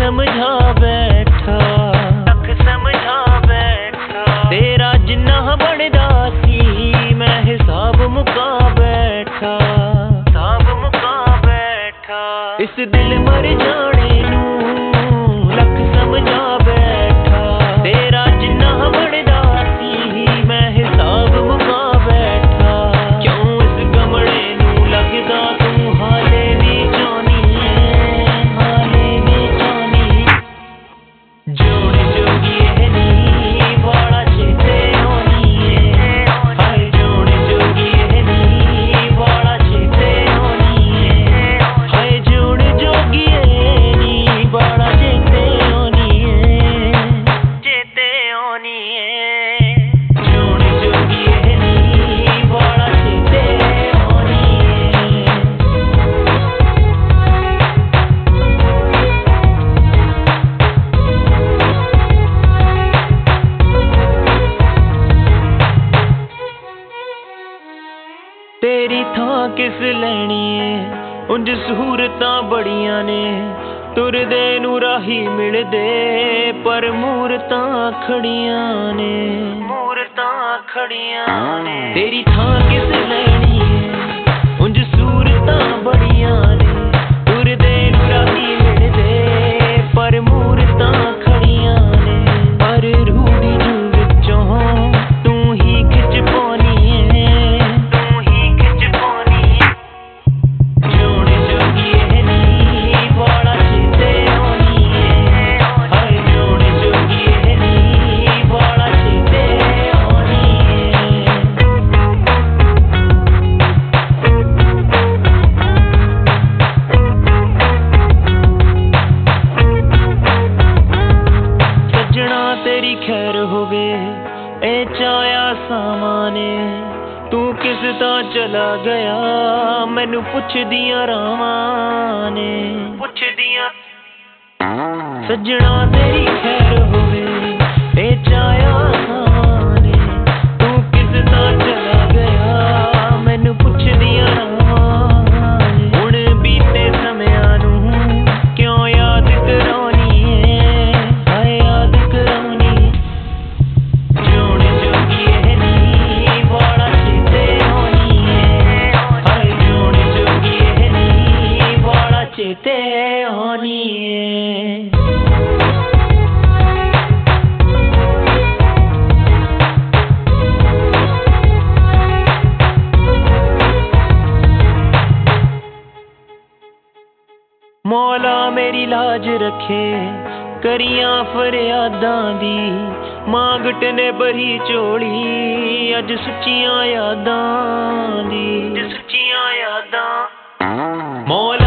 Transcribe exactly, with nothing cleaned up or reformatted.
समझा बैठा लख समझा बैठा तेरा जिन्ना बनदा सी मैं हिसाब मुका बैठा हिसाब मुका बैठा इस दिल मर जाने नूं लख समझा बैठा तेरा जिन्ना बनदा सी मैं हिसाब मुका बैठा क्यों इस गमड़े नूं लगदा तू हाले भी चाहनी है हाले भी चाहनी जोड़ जोगिए नी वाला चेते होनी है हाय जोड़ जोगिए नी वाला चेते होनी है हाय जोड़ जोगिए नी वाला चेते होनी है चेते होनी है जोड़ जोगिए नी वाला चेते होनी है तेरी थां किस लैनी है उंज सहूरतां बड़ियां ने तुरदे नूं राही मिलदे पर मूरतां खड़ियां ने मूरतां खड़ियां ने तेरी थां किस लैनी है उंज सूरतां बड़ियां ने तुरदे नूं राही मिलदे पर मूरतां खड़ियां ने पर रूड़ी जू विचों तू ही खिच पाउणी है तू ही खिच पाउणी जोड़ जोगिए नी वाला चेते होनी है हाय जोड़ जोगिए नी वाला चेते होनी है सजना तेरी खैर होवे ए चाया सामाने तू किस दा चला गया मैनू पुछदियां रावां ने पुछदियां सजना तेरी खैर होवे ए चाया सामाने तू किस दा चला गया मैनू पुछदियां रावां ने हुण बीते समयां नूं क्यों याद कराउणी है हाय याद कराउणी जोड़ जोगिए नी वाला चेते होनी है हाय जोड़ जोगिए नी वाला चेते होनी है मौला मेरी लाज रखे करियां फरियादां दी मांगट ने बरी चोली अज सच्चियां यादां दी सच्चियां यादां मौला